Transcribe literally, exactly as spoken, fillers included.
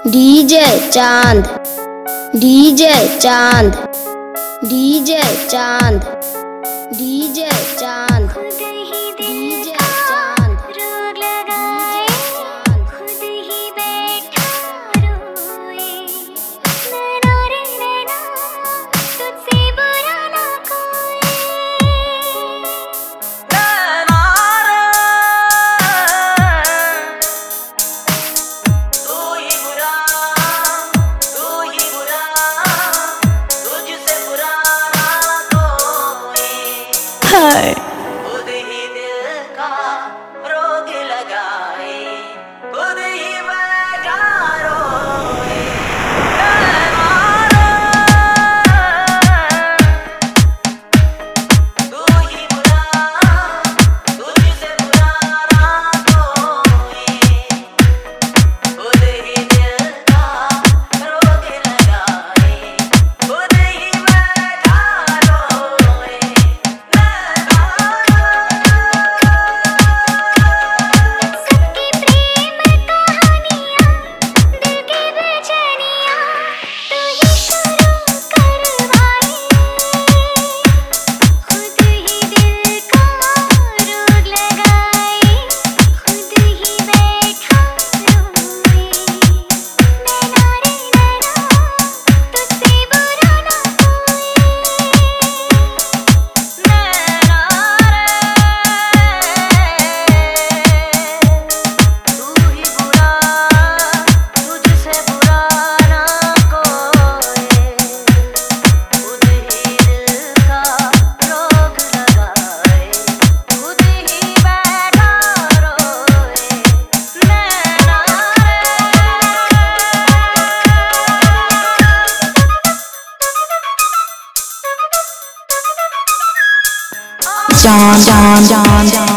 DJ चांद, DJ चांद, DJ चांद, डीजे चांद, डीजे चांद, रोग लगाए खुद ही बैठा रोए। नैना रे नैना तुझसे बुरा ना कोई। नैना रे तू ही बुरा, तू ही बुरा, तुझसे बुरा ना कोई। हाय खुद ही दिल का रोग लगाए, खुद ही बैठा रोए। नैना रे तू ही बुरा, तुझसे बुरा ना कोई। खुद ही दिल का रोग लगाए, खुद ही बैठा रोए। सबकी प्रेम कहानियाँ, दिल की बेचैनियाँ तू ही शुरू करवाए। खुद ही दिल का रोग लगाए, खुद ही बैठा रोए। नैना रे नैना तुझसे बुरा ना कोई। नैना रे तू ही बुरा, तुझसे बुरा ना कोई। खुद ही दिल का रोग लगाए, खुद ही बैठा रोए। नैना John, John, John, John.